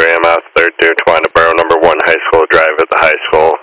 AM out 3rd to Twine Borough number 1 High School Drive at the high school.